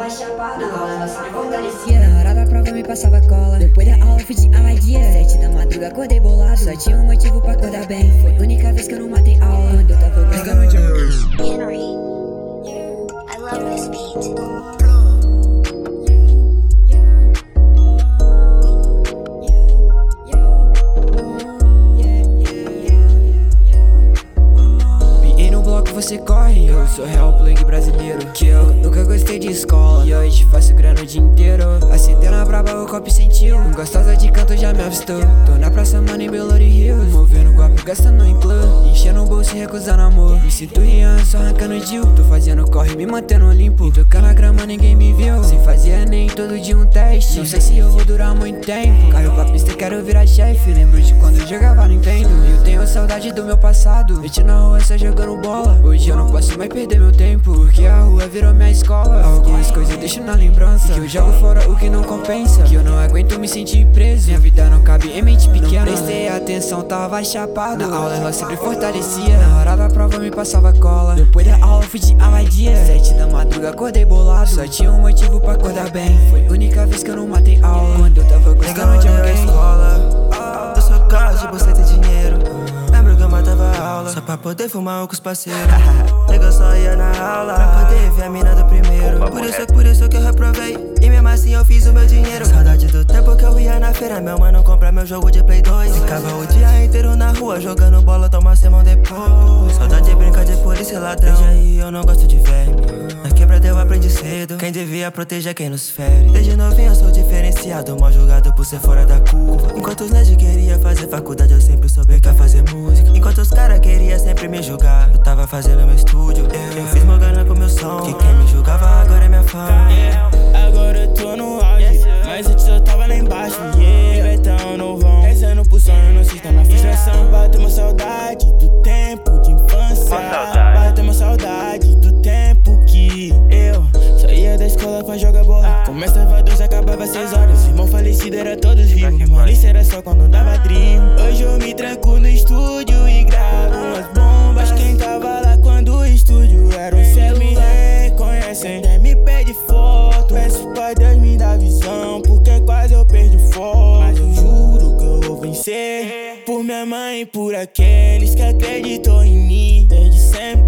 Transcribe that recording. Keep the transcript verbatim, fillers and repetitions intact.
tava chapada, na aula ela sempre fortalecia. Na hora da prova me passava cola, depois da aula fui de aladia. Sete da madruga acordei bolado, só tinha um motivo pra acordar bem. Foi a única vez que eu não matei aula, quando eu tava pegando de Henry, I love this beat. Você corre, eu sou real plug brasileiro. Que eu nunca gostei de escola e hoje faço grana o dia inteiro. Acendendo a braba, o copo sentiu. Gostosa de canto já me avistou. Tô na praça, mano, em Belo Hills. Movendo guapo, gastando em club. Enchendo o bolso e recusando amor. Me sinto Rian, só arrancando Dil. Tô fazendo corre, me mantendo limpo. Tocando a grama, ninguém me viu. Sem fazer nem todo dia um teste. Não sei se eu vou durar muito tempo. Caiu pra pista e quero virar chefe. Lembro de quando eu jogava Nintendo. Eu tenho saudade do meu passado. Noite na rua só jogando bola. Hoje eu não posso mais perder meu tempo, porque a rua virou minha escola. Algumas coisas eu deixo na lembrança, que eu jogo fora o que não compensa. Que eu não aguento me sentir preso, minha vida não cabe em mente pequena. Não prestei atenção, tava chapado. Na aula ela sempre fortalecia. Na hora da prova me passava cola, depois da aula fui de aladia. Sete da madruga acordei bolado, só tinha um motivo pra acordar bem. Foi a única vez que eu não matei aula, quando eu tava gostando de alguém. Escola, eu sou carro de você ter dinheiro. Lembro que eu matava aula só pra poder fumar com os parceiros. Nega, eu só ia na aula pra poder ver a mina do primeiro. Por isso, por isso que eu reprovei, e mesmo assim eu fiz o meu dinheiro. Saudade do tempo que eu ia na feira, meu mano comprar meu jogo de Play dois. Ficava o dia inteiro na rua jogando bola, tomar semão depois. Saudade de brincar de polícia e ladrão. Desde aí eu não gosto de verme. Na quebrada eu aprendi cedo, quem devia proteger quem nos fere. Desde novinho eu sou diferenciado, mal julgado por ser fora da curva. Enquanto os nerds queriam fazer faculdade, eu sempre soube que ia fazer música. Enquanto os caras queriam sempre me julgar, eu tava fazendo meu estúdio. Eu, eu fiz uma grana com meu som, que quem me julgava agora é minha fama. Yeah, agora eu tô no auge, mas antes eu tava lá embaixo. Yeah, Betão novão, rezando pro sonho, não se está na frustração. Bateu uma saudade do tempo de infância. Bateu uma saudade do tempo que eu saía da escola pra jogar bola. Começava duas, acabava seis horas. Irmão falecido era todos vivos, malícia era só quando dava dream. Hoje eu me tranco no estúdio e gravo umas bombas. Quem tava lá quando o estúdio era um céu me reconhecem, até me pede foto. Peço pra Deus me dar visão, porque quase eu perdi o foco. Mas eu juro que eu vou vencer, por minha mãe e por aqueles que acreditou em mim desde sempre.